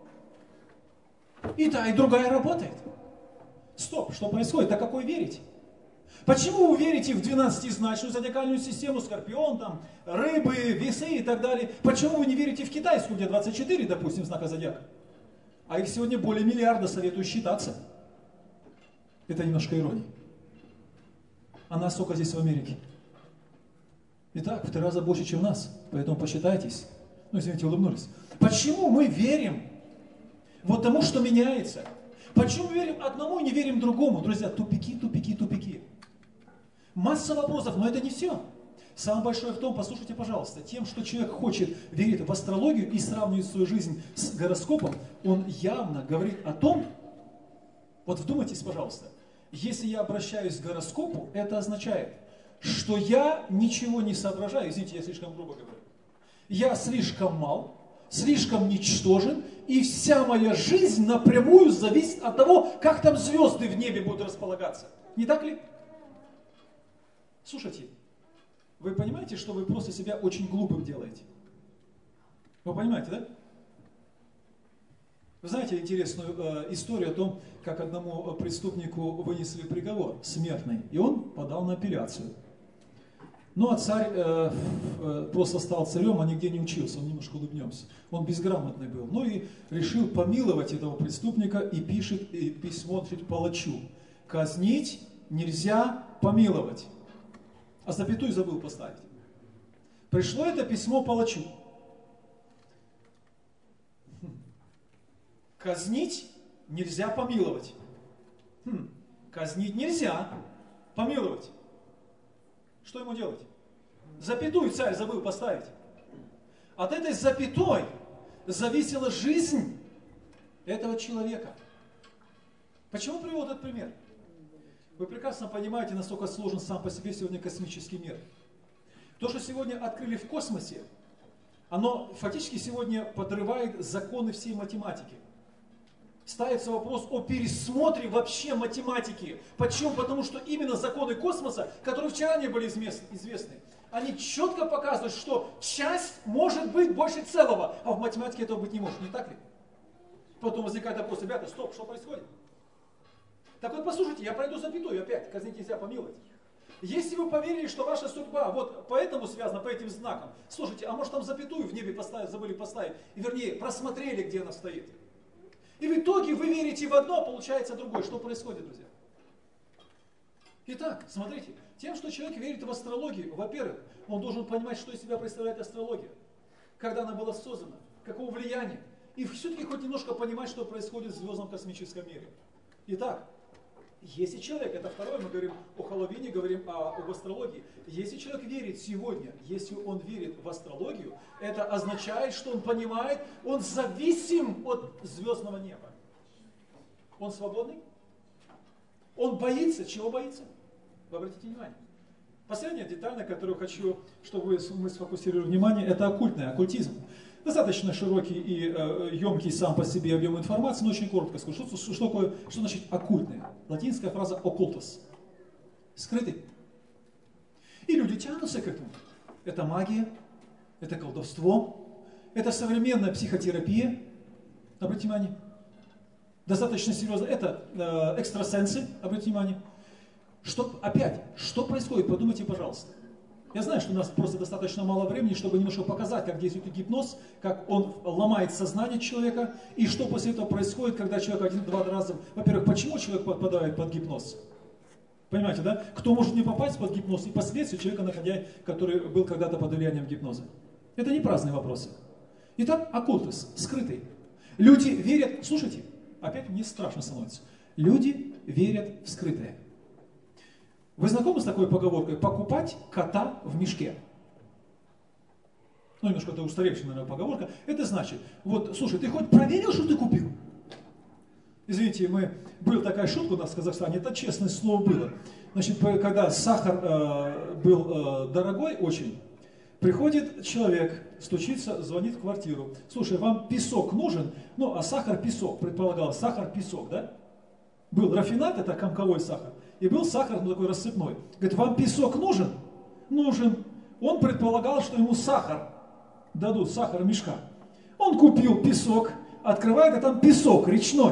И та, и другая работает. Стоп, что происходит? А какой верите? Почему вы верите в 12-значную зодиакальную систему, Скорпион, там, рыбы, весы и так далее? Почему вы не верите в китайскую, где 24, допустим, знака зодиака? А их сегодня более миллиарда, советую считаться. Это немножко ирония. А нас сколько здесь в Америке? Итак, в 3 раза больше, чем нас. Поэтому посчитайтесь. Ну, извините, улыбнулись. Почему мы верим вот тому, что меняется? Почему мы верим одному и не верим другому? Друзья, тупики, тупики, тупики. Масса вопросов, но это не все. Самое большое в том, послушайте, пожалуйста, тем, что человек хочет верить в астрологию и сравнивать свою жизнь с гороскопом, он явно говорит о том, вот вдумайтесь, пожалуйста, если я обращаюсь к гороскопу, это означает, что я ничего не соображаю, извините, я слишком грубо говорю, я слишком мал, слишком ничтожен, и вся моя жизнь напрямую зависит от того, как там звезды в небе будут располагаться. Не так ли? Слушайте, вы понимаете, что вы просто себя очень глупым делаете? Вы понимаете, да? Вы знаете интересную историю о том, как одному преступнику вынесли приговор смертный, и он подал на апелляцию. Ну а царь просто стал царем, а нигде не учился, он немножко улыбнемся. Он безграмотный был. Ну и решил помиловать этого преступника и пишет письмо палачу. Казнить нельзя, помиловать. А запятую забыл поставить. Пришло это письмо палачу. Казнить нельзя, помиловать. Казнить нельзя, помиловать. Что ему делать? Запятую царь забыл поставить. От этой запятой зависела жизнь этого человека. Почему привел этот пример? Вы прекрасно понимаете, насколько сложен сам по себе сегодня космический мир. То, что сегодня открыли в космосе, оно фактически сегодня подрывает законы всей математики. Ставится вопрос о пересмотре вообще математики. Почему? Потому что именно законы космоса, которые вчера не были известны, они четко показывают, что часть может быть больше целого, а в математике этого быть не может. Не так ли? Потом возникает вопрос: ребята, стоп, что происходит? Так вот, послушайте, я пройду запятую опять, казнить нельзя, помиловать. Если вы поверили, что ваша судьба вот поэтому связана, по этим знакам, слушайте, а может там запятую в небе поставить, забыли поставить, и вернее, просмотрели, где она стоит. И в итоге вы верите в одно, а получается другое. Что происходит, друзья? Итак, смотрите, тем, что человек верит в астрологию, во-первых, он должен понимать, что из себя представляет астрология, когда она была создана, какого влияния, и все-таки хоть немножко понимать, что происходит в звездном космическом мире. Итак, если человек, это второе, мы говорим о Хэллоуине, говорим об астрологии. Если человек верит сегодня, если он верит в астрологию, это означает, что он понимает, он зависим от звездного неба. Он свободный? Он боится. Чего боится? Вы обратите внимание. Последняя деталь, на которую хочу, чтобы мы сфокусировали внимание, это оккультный оккультизм. Достаточно широкий и емкий сам по себе объем информации, но очень коротко скажу, что значит оккультное. Латинская фраза «оккультус» – скрытый. И люди тянутся к этому. Это магия, это колдовство, это современная психотерапия. Обратите внимание. Достаточно серьезно. Это экстрасенсы, обратите внимание. Что происходит? Подумайте, пожалуйста. Я знаю, что у нас просто достаточно мало времени, чтобы немножко показать, как действует гипноз, как он ломает сознание человека, и что после этого происходит, когда человек один-два раза... Во-первых, почему человек попадает под гипноз? Понимаете, да? Кто может не попасть под гипноз и последствия человека, который был когда-то под влиянием гипноза? Это не праздные вопросы. Итак, оккультус, скрытый. Люди верят... Слушайте, опять мне страшно становится. Люди верят в скрытое. Вы знакомы с такой поговоркой «покупать кота в мешке»? Ну, немножко это устаревшая, наверное, поговорка. Это значит, вот, слушай, ты хоть проверил, что ты купил? Извините, была такая шутка у нас в Казахстане, это честное слово было. Значит, когда сахар был дорогой очень, приходит человек, стучится, звонит в квартиру. Слушай, вам песок нужен? Ну, а сахар песок, предполагалось, сахар песок, да? Был рафинат, это комковой сахар. И был сахар, такой рассыпной. Говорит, вам песок нужен? Нужен. Он предполагал, что ему сахар дадут, сахар мешка. Он купил песок, открывает, а там песок речной.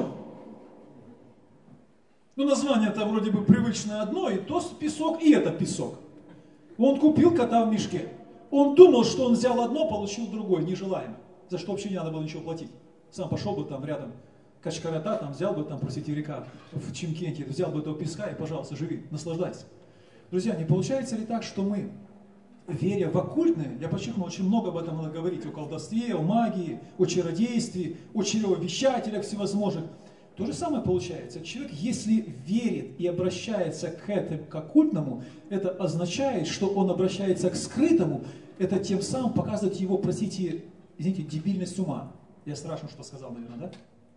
Ну, название-то вроде бы привычное одно, и то песок, и это песок. Он купил кота в мешке. Он думал, что он взял одно, получил другое, нежелаемо. За что вообще не надо было ничего платить. Сам пошел бы там рядом. Качкарата, там взял бы, там, простите, река в Чимкенте, взял бы этого песка и, пожалуйста, живи, наслаждайся. Друзья, не получается ли так, что мы, веря в оккультное, я подчеркну, очень много об этом надо говорить, о колдовстве, о магии, о чародействе, о чревовещателях всевозможных. То же самое получается. Человек, если верит и обращается к оккультному, это означает, что он обращается к скрытому, это тем самым показывает его, простите, извините, дебильность ума. Я страшно что сказал, наверное, да?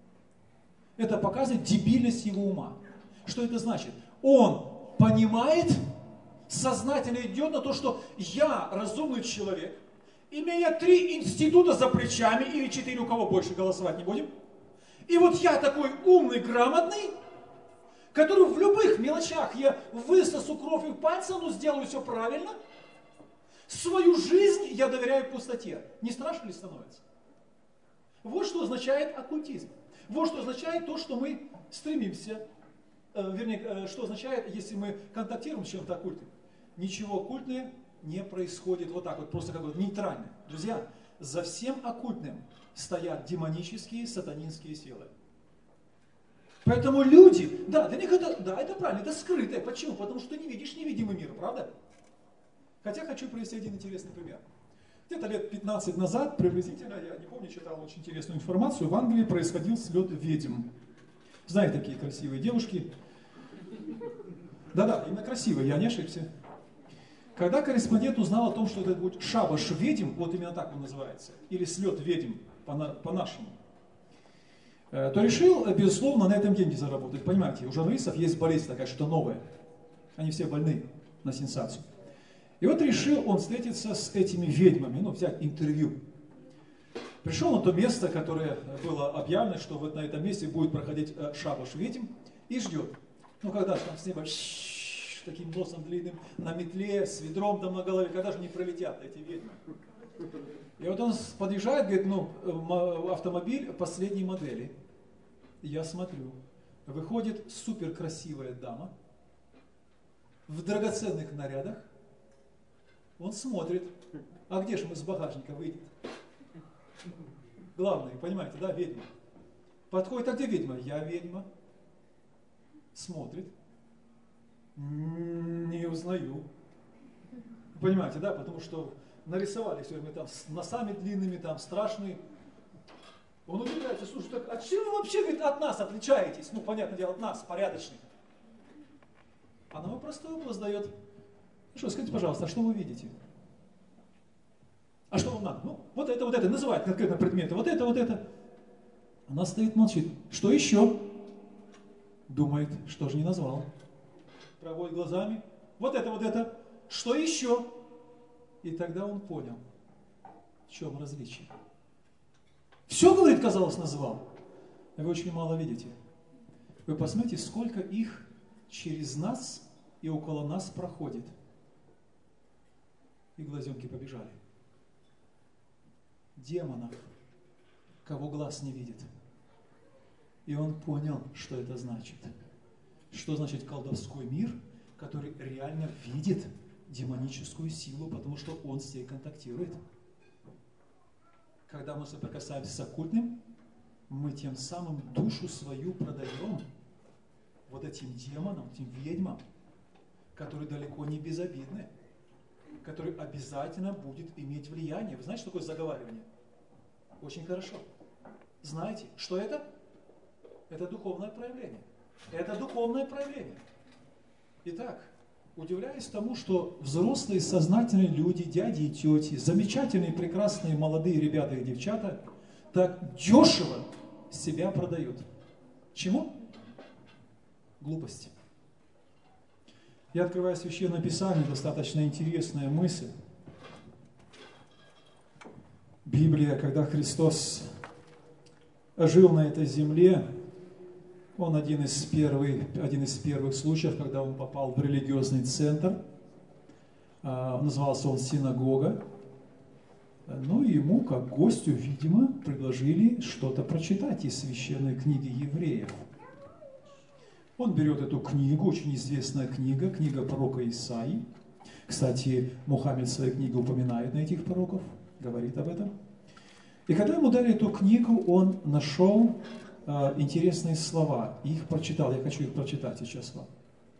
Это показывает дебильность его ума. Что это значит? Он понимает, сознательно идет на то, что я разумный человек, имея 3 института за плечами, или 4, у кого больше, голосовать не будем. И вот я такой умный, грамотный, который в любых мелочах я высосу кровь и пальца, но сделаю все правильно. Свою жизнь я доверяю пустоте. Не страшно ли становится? Вот что означает оккультизм. Вот что означает то, что мы стремимся, вернее, что означает, если мы контактируем с чем-то оккультным. Ничего оккультное не происходит вот так вот, просто как бы нейтрально. Друзья, за всем оккультным стоят демонические, сатанинские силы. Поэтому люди, да, для них это правильно, это скрытое. Почему? Потому что ты не видишь невидимый мир, правда? Хотя хочу привести один интересный пример. Где-то лет 15 назад, приблизительно, я не помню, читал очень интересную информацию, в Англии происходил слет ведьм. Знаете, такие красивые девушки. Да-да, именно красивые, я не ошибся. Когда корреспондент узнал о том, что это будет шабаш ведьм, вот именно так он называется, или слет ведьм по-нашему, то решил, безусловно, на этом деньги заработать. Понимаете, у журналистов есть болезнь такая, что новая. Они все больны на сенсацию. И вот решил он встретиться с этими ведьмами, взять интервью. Пришел на то место, которое было объявлено, что вот на этом месте будет проходить шабаш ведьм, и ждет. Когда там с неба таким носом длинным, на метле, с ведром там на голове, когда же не пролетят эти ведьмы. И вот он подъезжает, говорит, автомобиль последней модели. И я смотрю, выходит супер красивая дама в драгоценных нарядах. Он смотрит, а где же мы с багажника выйдем? Главное, понимаете, да, ведьма. Подходит, а где ведьма? Я ведьма. Смотрит. Не узнаю. Понимаете, да, потому что нарисовали все время там с носами длинными, там страшные. Он удивляется, слушай, так, а чем вы вообще, говорит, от нас отличаетесь? Понятное дело, от нас, порядочных. Она ему простой вопрос дает. Скажите, пожалуйста, а что вы видите? А что вам надо? Вот это, называет конкретно предметы, вот это. Она стоит, молчит. Что еще? Думает, что же не назвал. Проводит глазами. Вот это. Что еще? И тогда он понял, в чем различие. Все, говорит, казалось, называл. Вы очень мало видите. Вы посмотрите, сколько их через нас и около нас проходит. И глазенки побежали. Демонов, кого глаз не видит. И он понял, что это значит. Что значит колдовской мир, который реально видит демоническую силу, потому что он с ней контактирует. Когда мы соприкасаемся с оккультным, мы тем самым душу свою продаем вот этим демонам, этим ведьмам, которые далеко не безобидны, который обязательно будет иметь влияние. Вы знаете, что такое заговаривание? Очень хорошо. Знаете, что это? Это духовное проявление. Это духовное проявление. Итак, удивляюсь тому, что взрослые, сознательные люди, дяди и тети, замечательные, прекрасные, молодые ребята и девчата, так дешево себя продают. Чему? Глупости. Я открываю Священное Писание, достаточно интересная мысль. Библия, когда Христос жил на этой земле, он один из первых случаев, когда он попал в религиозный центр, назывался он синагога. Ну и ему, как гостю, видимо, предложили что-то прочитать из священной книги евреев. Он берет эту книгу, очень известная книга, книга пророка Исаии. Кстати, Мухаммед в своей книге упоминает на этих пророков, говорит об этом. И когда ему дали эту книгу, он нашел интересные слова, и их прочитал. Я хочу их прочитать сейчас вам.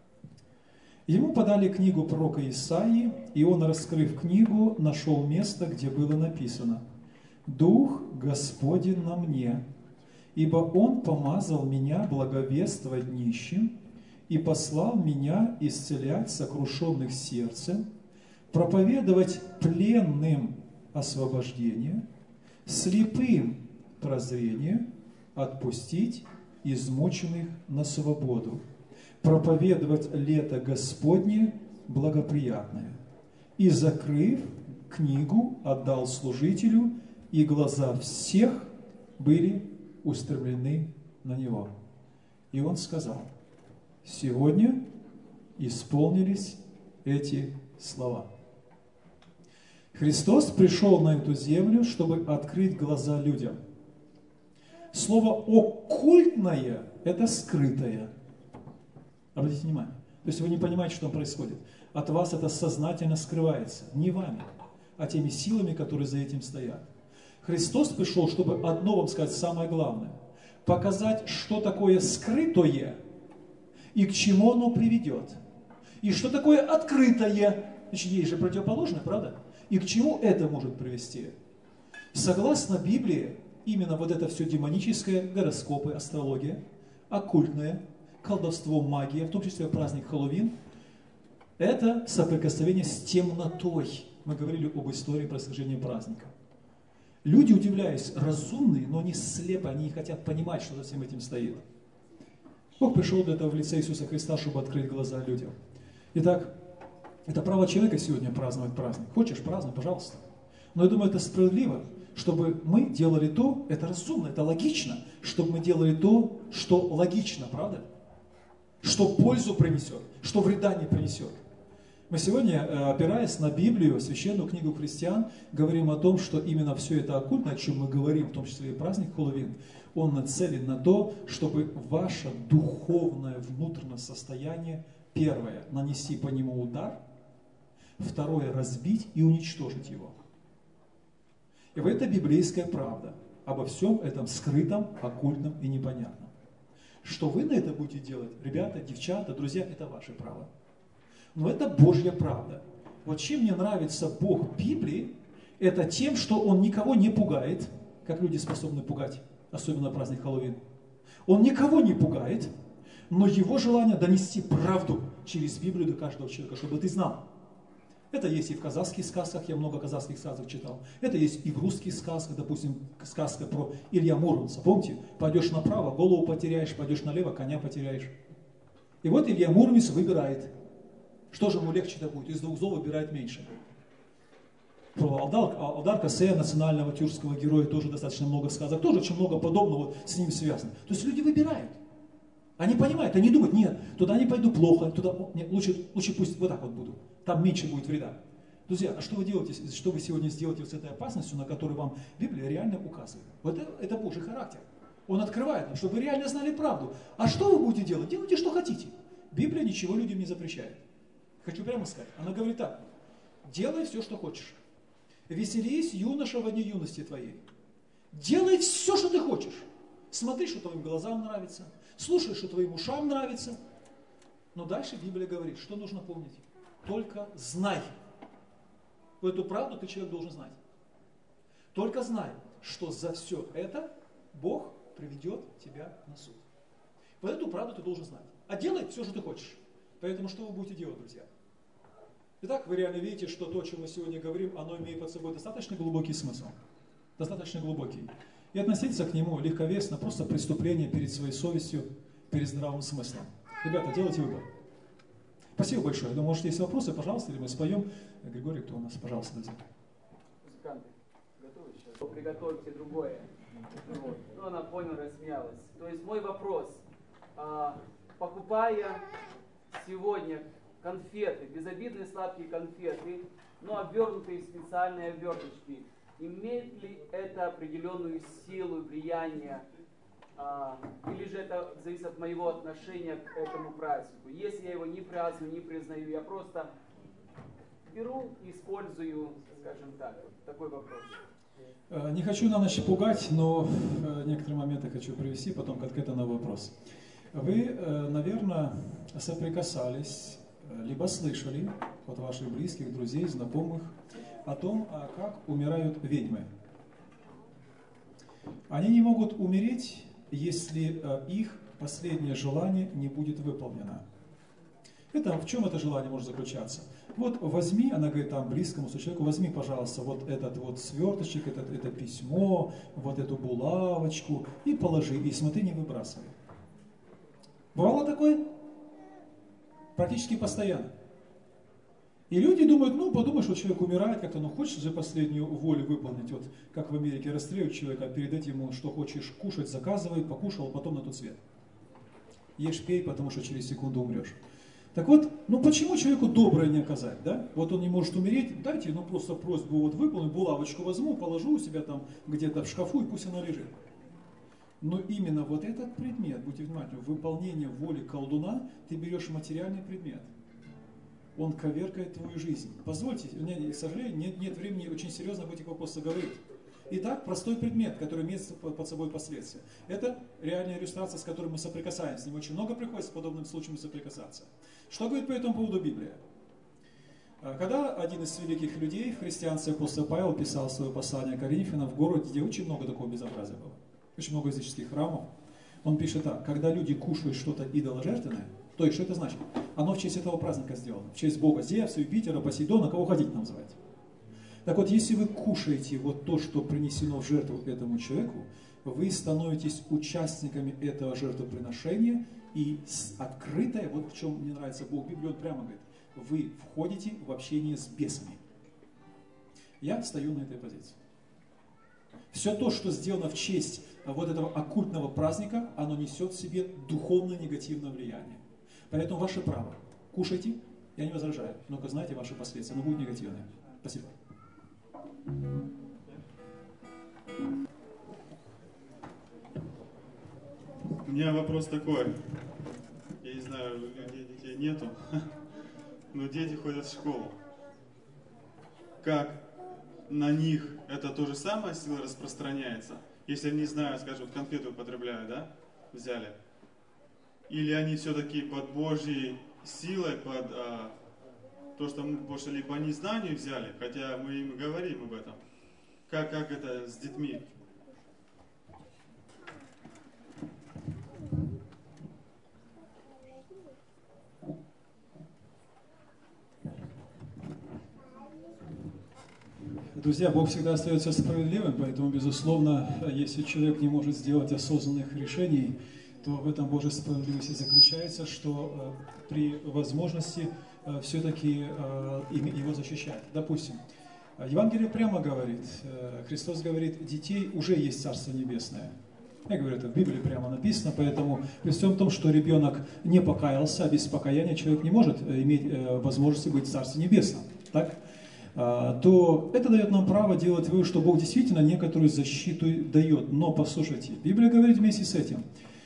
Ему подали книгу пророка Исаии, и он, раскрыв книгу, нашел место, где было написано: «Дух Господень на мне, ибо Он помазал меня благовествовать нищим и послал меня исцелять сокрушенных сердцем, проповедовать пленным освобождение, слепым прозрение, отпустить измученных на свободу, проповедовать лето Господне благоприятное». И, закрыв книгу, отдал служителю, и глаза всех были устремлены на него. И он сказал: сегодня исполнились эти слова. Христос пришел на эту землю, чтобы открыть глаза людям. Слово «оккультное» – это скрытое. Обратите внимание. То есть вы не понимаете, что там происходит. От вас это сознательно скрывается. Не вами, а теми силами, которые за этим стоят. Христос пришел, чтобы одно вам сказать, самое главное. Показать, что такое скрытое и к чему оно приведет. И что такое открытое. Значит, есть же противоположное, правда? И к чему это может привести. Согласно Библии, именно вот это все демоническое, гороскопы, астрология, оккультное, колдовство, магия, в том числе праздник Хэллоуин, это соприкосновение с темнотой. Мы говорили об истории происхождения праздника. Люди, удивляясь, разумные, но они слепы, они не хотят понимать, что за всем этим стоит. Бог пришел для этого в лице Иисуса Христа, чтобы открыть глаза людям. Итак, это право человека сегодня праздновать праздник. Хочешь, празднуй, пожалуйста. Но я думаю, это справедливо, чтобы мы делали то, это разумно, это логично, чтобы мы делали то, что логично, правда? Что пользу принесет, что вреда не принесет. Мы сегодня, опираясь на Библию, священную книгу христиан, говорим о том, что именно все это оккультное, о чем мы говорим, в том числе и праздник Хэллоуин, он нацелен на то, чтобы ваше духовное внутреннее состояние, первое, нанести по нему удар, второе, разбить и уничтожить его. И это библейская правда обо всем этом скрытом, оккультном и непонятном. Что вы на это будете делать, ребята, девчата, друзья, это ваше право. Но это Божья правда. Вот чем мне нравится Бог Библии, это тем, что Он никого не пугает, как люди способны пугать, особенно на праздник Хэллоуин. Он никого не пугает, но Его желание донести правду через Библию до каждого человека, чтобы ты знал. Это есть и в казахских сказках, я много казахских сказок читал. Это есть и в русских сказках, допустим, сказка про Илья Муромца. Помните? Пойдешь направо, голову потеряешь, пойдешь налево, коня потеряешь. И вот Илья Муромец выбирает. Что же ему легче-то будет? Из двух зол выбирает меньше. Про Алдар Кассе, национального тюркского героя, тоже достаточно много сказок, тоже очень много подобного с ним связано. То есть люди выбирают. Они понимают, они думают, нет, туда не пойду плохо, туда нет, лучше пусть вот так вот буду, там меньше будет вреда. Друзья, а что вы делаете, что вы сегодня сделаете с этой опасностью, на которую вам Библия реально указывает? Вот это Божий характер. Он открывает нам, чтобы вы реально знали правду. А что вы будете делать? Делайте, что хотите. Библия ничего людям не запрещает. Хочу прямо сказать. Она говорит так. Делай все, что хочешь. Веселись, юноша, во дни юности твоей. Делай все, что ты хочешь. Смотри, что твоим глазам нравится. Слушай, что твоим ушам нравится. Но дальше Библия говорит, что нужно помнить. Только знай. Эту правду ты, человек, должен знать. Только знай, что за все это Бог приведет тебя на суд. Вот эту правду ты должен знать. А делай все, что ты хочешь. Поэтому что вы будете делать, друзья? Итак, вы реально видите, что то, о чем мы сегодня говорим, оно имеет под собой достаточно глубокий смысл. Достаточно глубокий. И относиться к нему легковесно, просто преступление перед своей совестью, перед здравым смыслом. Ребята, делайте выбор. Спасибо большое. Я думаю, может, есть вопросы, пожалуйста, или мы споем. Григорий, кто у нас? Пожалуйста, друзья. Музыканты, готовы сейчас? Приготовьте другое. Вот. Ну, она поняла, рассмеялась. То есть мой вопрос. Покупая сегодня конфеты, безобидные сладкие конфеты, но обернутые в специальные оберточки, имеет ли это определенную силу, влияние, или же это зависит от моего отношения к этому празднику? Если я его не праздную, не признаю, я просто беру и использую, скажем так, такой вопрос. Не хочу на ночь пугать, но некоторые моменты хочу привести, потом конкретно на вопрос. Вы, наверное, соприкасались, либо слышали от ваших близких, друзей, знакомых о том, как умирают ведьмы. Они не могут умереть, если их последнее желание не будет выполнено. В чем это желание может заключаться? Вот возьми, она говорит там близкому человеку, возьми, пожалуйста, вот этот вот сверточек, это письмо, вот эту булавочку и положи, и смотри, не выбрасывай. Бывало такое? Практически постоянно. И люди думают, подумаешь, что человек умирает, как-то, хочешь же последнюю волю выполнить, вот как в Америке расстреливают человека, а перед этим, что хочешь кушать, заказывай, покушал, а потом на тот свет. Ешь, пей, потому что через секунду умрешь. Так вот, почему человеку доброе не оказать, да? Вот он не может умереть, дайте, просто просьбу выполнить, булавочку возьму, положу у себя там где-то в шкафу, и пусть она лежит. Но именно вот этот предмет, будьте внимательны, выполнение воли колдуна, ты берешь материальный предмет. Он коверкает твою жизнь. Позвольте, у меня, к сожалению, нет времени очень серьезно об этих вопросах говорить. Итак, простой предмет, который имеет под собой последствия. Это реальная иллюстрация, с которой мы соприкасаемся. Нам очень много приходится с подобным случаем соприкасаться. Что говорит по этому поводу Библия? Когда один из великих людей в христианстве, апостол Павел, писал свое послание Коринфянам в городе, где очень много такого безобразия было, очень много языческих храмов, он пишет так: когда люди кушают что-то идоложертвенное, то есть что это значит? Оно в честь этого праздника сделано, в честь Бога Зевса, Юпитера, Посейдона, кого хотите называть. Так вот, если вы кушаете вот то, что принесено в жертву этому человеку, вы становитесь участниками этого жертвоприношения, и открытое, вот в чем мне нравится Бог в Библии, он прямо говорит, вы входите в общение с бесами. Я стою на этой позиции. Все то, что сделано в честь вот этого оккультного праздника, оно несет в себе духовное негативное влияние. Поэтому ваше право. Кушайте, я не возражаю, но знайте ваши последствия, оно будет негативное. Спасибо. У меня вопрос такой. Я не знаю, у людей детей нету, но дети ходят в школу. Как на них это то же самое сила распространяется? Если они знают, скажем, вот конфеты употребляют, да, взяли? Или они все-таки под Божьей силой, под то, что мы пошли по незнанию взяли, хотя мы им говорим об этом. Как это с детьми? Друзья, Бог всегда остается справедливым, поэтому, безусловно, если человек не может сделать осознанных решений, то в этом Божьей справедливости заключается, что при возможности все-таки его защищать. Допустим, Евангелие прямо говорит, Христос говорит, детей уже есть Царство Небесное. Я говорю, это в Библии прямо написано, поэтому при всем том, что ребенок не покаялся, а без покаяния человек не может иметь возможности быть в Царстве Небесном, так? То это дает нам право делать вывод, что Бог действительно некоторую защиту дает. Но послушайте, Библия говорит вместе с этим,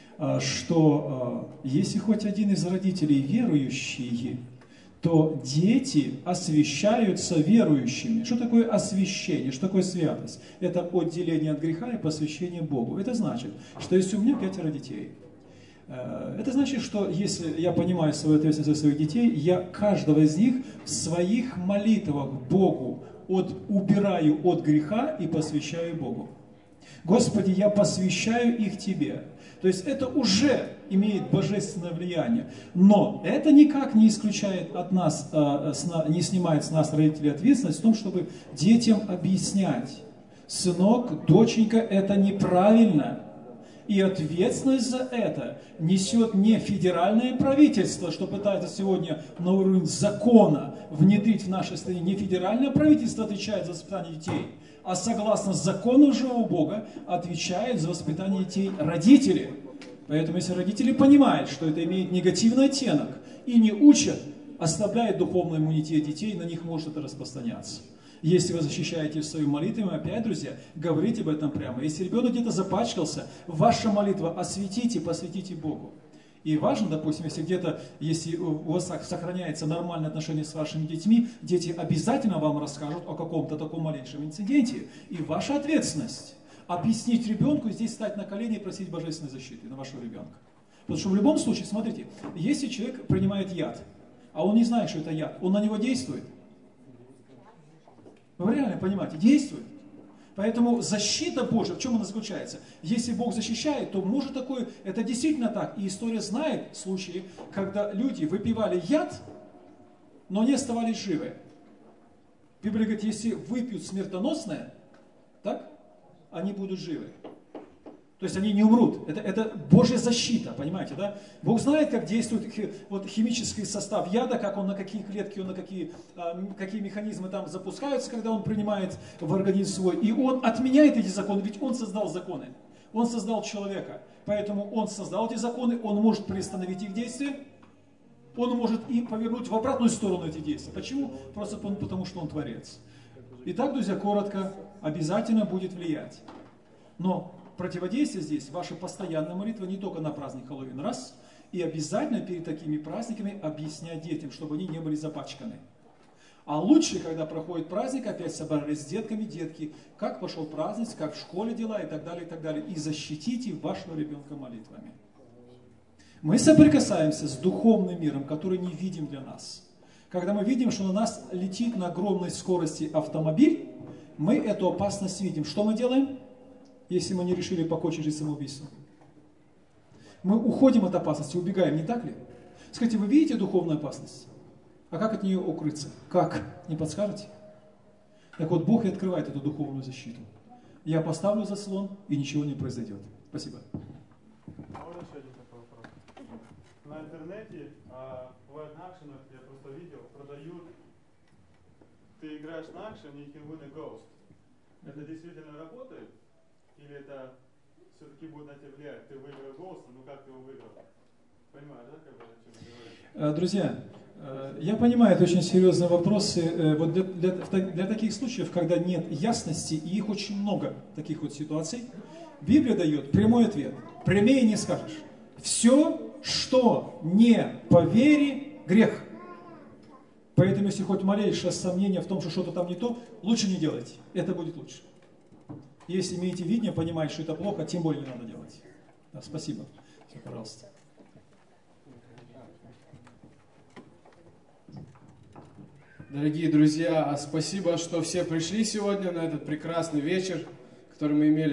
что если хоть один из родителей верующий, то дети освящаются верующими. Что такое освящение? Что такое святость? Это отделение от греха и посвящение Богу. Это значит, что если у меня 5 детей, это значит, что если я понимаю свою ответственность за своих детей, я каждого из них в своих молитвах Богу убираю от греха и посвящаю Богу. Господи, я посвящаю их Тебе. То есть это уже имеет божественное влияние. Но это никак не исключает от нас, не снимает с нас, родителей, ответственность в том, чтобы детям объяснять: сынок, доченька, это неправильно. И ответственность за это несет не федеральное правительство, что пытается сегодня на уровне закона внедрить в нашей стране. Не федеральное правительство отвечает за воспитание детей, а согласно закону живого Бога отвечает за воспитание детей родители. Поэтому если родители понимают, что это имеет негативный оттенок и не учат, ослабляет духовный иммунитет детей, на них может это распространяться. Если вы защищаете в своей молитве, опять, друзья, говорите об этом прямо. Если ребенок где-то запачкался, ваша молитва осветите, посвятите Богу. И важно, допустим, если у вас сохраняется нормальное отношение с вашими детьми, дети обязательно вам расскажут о каком-то таком маленьком инциденте. И ваша ответственность объяснить ребенку, здесь встать на колени и просить божественной защиты на вашего ребенка. Потому что в любом случае, смотрите, если человек принимает яд, а он не знает, что это яд, он на него действует. Вы реально понимаете, действует. Поэтому защита Божья, в чем она заключается? Если Бог защищает, то может такое, это действительно так. И история знает случаи, когда люди выпивали яд, но не оставались живы. Библия говорит, если выпьют смертоносное, так, они будут живы. То есть они не умрут. Это Божья защита, понимаете, да? Бог знает, как действует химический состав яда, как он, на какие клетки, на какие механизмы там запускаются, когда он принимает в организм свой. И он отменяет эти законы, ведь он создал законы. Он создал человека. Поэтому он создал эти законы, он может приостановить их действия, он может и повернуть в обратную сторону эти действия. Почему? Просто потому, что он творец. Итак, друзья, коротко, обязательно будет влиять. Но противодействие здесь, ваша постоянная молитва не только на праздник Хэллоуин, раз, и обязательно перед такими праздниками объяснять детям, чтобы они не были запачканы. А лучше, когда проходит праздник, опять собрались с детками, детки, как пошел праздник, как в школе дела и так далее, и защитите вашего ребенка молитвами. Мы соприкасаемся с духовным миром, который не видим для нас. Когда мы видим, что на нас летит на огромной скорости автомобиль, мы эту опасность видим. Что мы делаем? Если мы не решили покончить жизнь самоубийством. Мы уходим от опасности, убегаем, не так ли? Скажите, вы видите духовную опасность? А как от нее укрыться? Как? Не подскажете? Так вот, Бог и открывает эту духовную защиту. Я поставлю заслон, и ничего не произойдет. Спасибо. Можно еще один такой вопрос? На интернете, в экшенах, я просто видел, продают, ты играешь на экшен, you can win a ghost. Это действительно работает? Или это все-таки будет на тебя влиять? Ты выиграл Гоуста, ну как ты его выиграл? Понимаешь, да, как бы, о чем я говорю? Друзья, я понимаю, это очень серьезные вопросы. Вот для таких случаев, когда нет ясности, и их очень много, таких вот ситуаций, Библия дает прямой ответ. Прямее не скажешь. Все, что не по вере, грех. Поэтому, если хоть малейшее сомнение в том, что что-то там не то, лучше не делайте. Это будет лучше. Если имеете видение, понимаете, что это плохо, тем более не надо делать. Да, спасибо. Все, пожалуйста. Дорогие друзья, спасибо, что все пришли сегодня на этот прекрасный вечер, который мы имели.